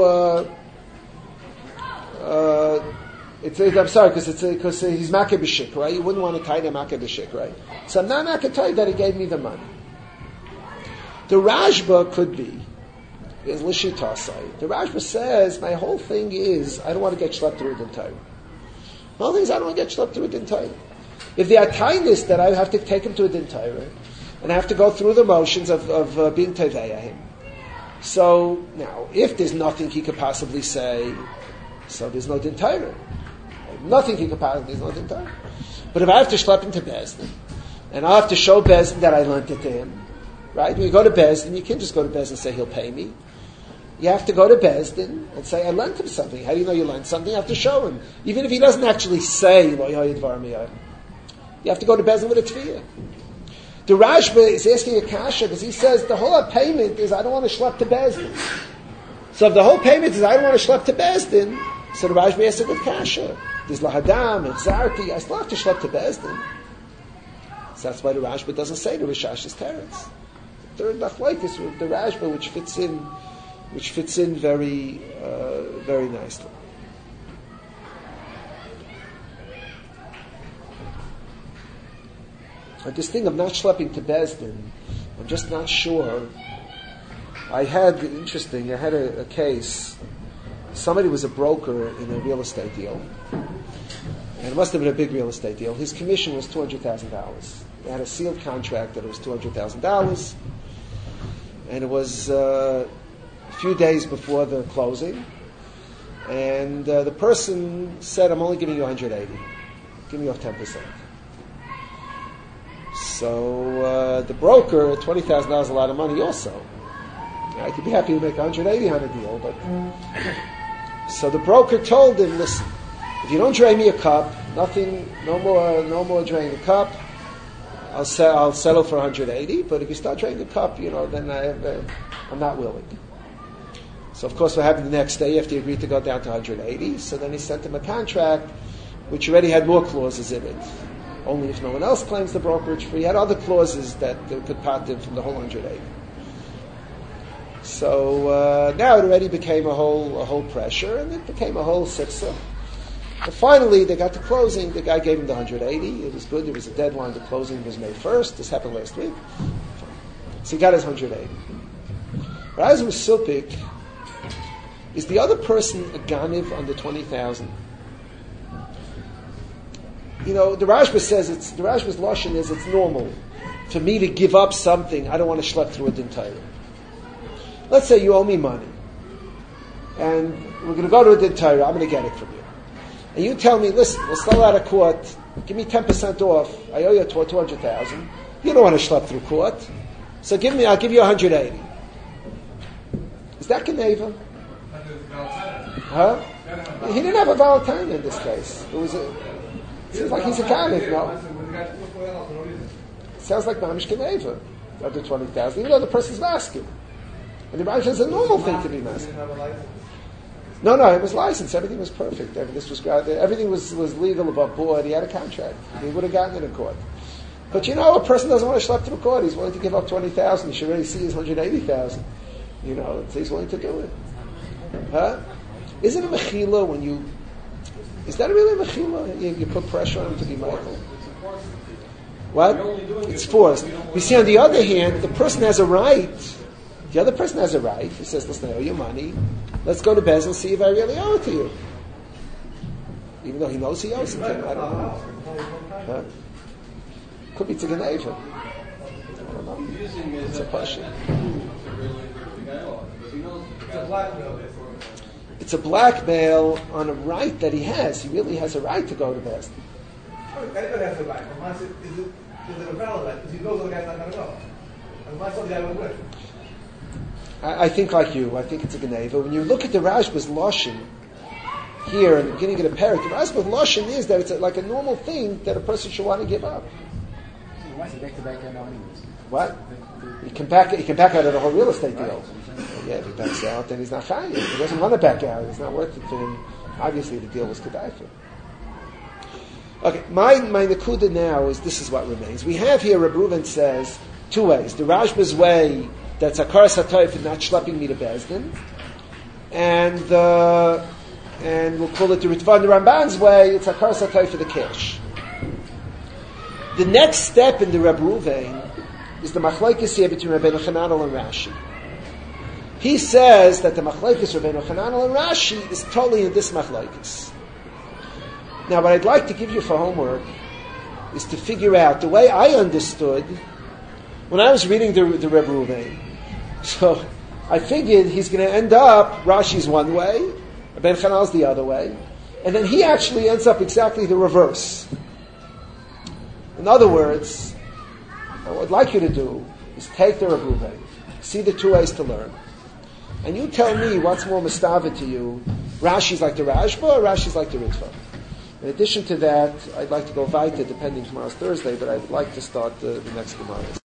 Uh, uh, it's, it, I'm sorry because it's because he's Makir b'shik, right? You wouldn't want to taina Makir b'shik, right? So I'm not Makir Toiv that he gave me the money. The Rashba could be, is Lishitasai. The Rashba says, my whole thing is, I don't want to get schlepped through a din Torah. My whole thing is, I don't want to get schlepped through a din Torah. If there are kindness that I have to take him to a din Torah, and I have to go through the motions of, of uh, being Teveya him. So, now, if there's nothing he could possibly say, so there's no din Torah. Nothing he could possibly, there's no din Torah. But if I have to schlepp him to Bezdin, and I have to show Bezdin that I lent it to him, right? When you go to Bezdin, you can't just go to Bezdin and say he'll pay me. You have to go to Bezdin and say, I lent him something. How do you know you lent something? You have to show him. Even if he doesn't actually say, Lo Hayad Dvarim Eilam. You have to go to Bezdin with a tefillah. The Rashba is asking a kasha because he says the whole payment is I don't want to schlep to Bezdin. So if the whole payment is I don't want to schlep to Bezdin, so the Rashba asks a good kasha. There's Lahadam and Zarti. I still have to schlep to Bezdin. So that's why the Rashba doesn't say the Rishash's teretz. The third machlokes with the Rashba, which fits in, which fits in very, uh, very nicely. But this thing of not schlepping to Bezdin, I'm just not sure. I had, interesting, I had a, a case, somebody was a broker in a real estate deal, and it must have been a big real estate deal. His commission was two hundred thousand dollars. They had a sealed contract that it was two hundred thousand dollars, and it was uh, a few days before the closing, and uh, the person said, I'm only giving you one hundred eighty. Give me off ten percent. So uh, the broker, twenty thousand dollars is a lot of money also. I could be happy to make one hundred eighty on a deal, but... So the broker told him, listen, if you don't drain me a cup, nothing, no more, no more drain the cup, I'll, se- I'll settle for one hundred eighty, but if you start draining the cup, you know, then I have, uh, I'm not willing. So of course what happened the next day after he agreed to go down to one hundred eighty, so then he sent him a contract which already had more clauses in it. Only if no one else claims the brokerage fee. He had other clauses that uh, could part him from the whole one hundred eighty. So uh, now it already became a whole a whole pressure, and it became a whole sipsa. And finally, they got to closing. The guy gave him the one hundred eighty. It was good. There was a deadline. The closing was May first. This happened last week. So he got his one hundred eighty. Raz Musupik, is the other person a ganiv under twenty thousand? You know, the Rashba says it's the Rashba's lashon is it's normal for me to give up something. I don't want to schlep through a din Torah. Let's say you owe me money, and we're going to go to a din Torah. I'm going to get it from you, and you tell me, listen, we'll settle out of court. Give me ten percent off. I owe you two hundred thousand. You don't want to schlep through court, so give me. I'll give you one hundred eighty. Is that Geneva? Huh? He didn't have a Valentine in this case. It was a. Seems like he's a Kanik, no? Sounds like Mamish Geneva, under twenty thousand, even though the person's masking. And the Raj is a normal thing to be masking. No, no, it was licensed. Everything was perfect. This was everything was, was legal above board. He had a contract. He would have gotten it in court. But you know, a person doesn't want to schlep through court. He's willing to give up twenty thousand. You should already see his one hundred eighty thousand. You know, so he's willing to do it. Huh? Isn't it mechila when you? Is that really mechila? You, you put pressure on him to be Michael. What? It's forced. You see, on the other hand, the person has a right. The other person has a right. He says, listen, I owe you money. Let's go to Bez and see if I really owe it to you. Even though he knows he owes it to him. I don't know. Huh? Could be to Geneva. I don't know. It's a question. It's a blackmail on a right that he has. He really has a right to go to Bez. Everybody has a right. Is it, is it a valid right? Because he knows the guy's not going to go. And my son, the guy would win. I, I think like you. I think it's a Geneva. When you look at the Rashba's Lashon here in the beginning of the parak, the Rashba's Lashon is that it's a, like a normal thing that a person should want to give up. What? He can back. He can back out of the whole real estate deal. Yeah, if he backs out, then he's not chayiv. He doesn't want to back out. It's not worth it for him. Obviously, the deal was kedaifa. Okay, my my nakuda now is this is what remains. We have here, Reb Reuven says two ways: the Rashba's way, that's akaras hatoif and not schlepping me to Bezdin, and the and we'll call it the Ritva and the Ramban's way, it's akaras hatoif for the cash. The next step in the Reb Reuven is the machlokes here between Rabbeinu Chananel and Rashi. He says that the machlokes Rabbeinu Chananel and Rashi is totally in this machlokes. Now, what I'd like to give you for homework is to figure out the way I understood when I was reading the, the Reb Reuven. So I figured he's going to end up Rashi's one way, Rabbeinu Chananel's the other way, and then he actually ends up exactly the reverse. In other words, what I'd like you to do is take the Reb Reuven, see the two ways to learn, and you tell me what's more mustava to you. Rashi's like the Rashba or Rashi's like the Ritva? In addition to that, I'd like to go weiter, depending tomorrow's Thursday, but I'd like to start the, the next Gemara.